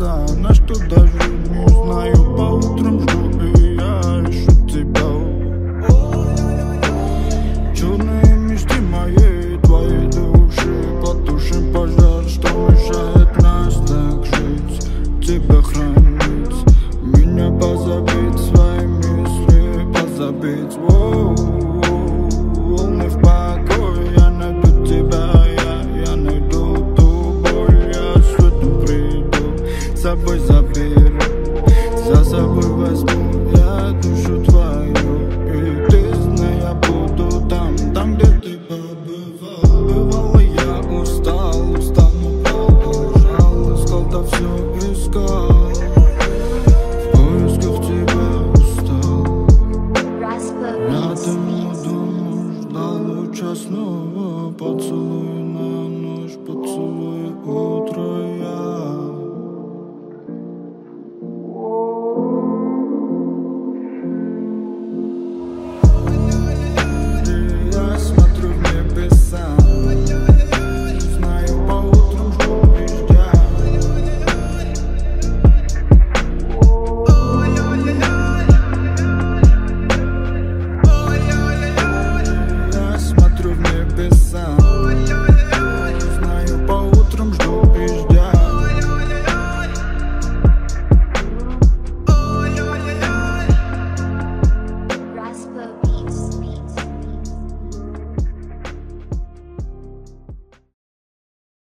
глаза, на что даже не знаю. По утрам жду, и я ищу тебя. Черные мечты моей, твоей души, потушим пожар, что мешает нас так жить. Тебя хранить, меня позабыть, свои мысли позабыть. Волны в покое, я найду тебя, я найду ту боль, я с этим приду. С собой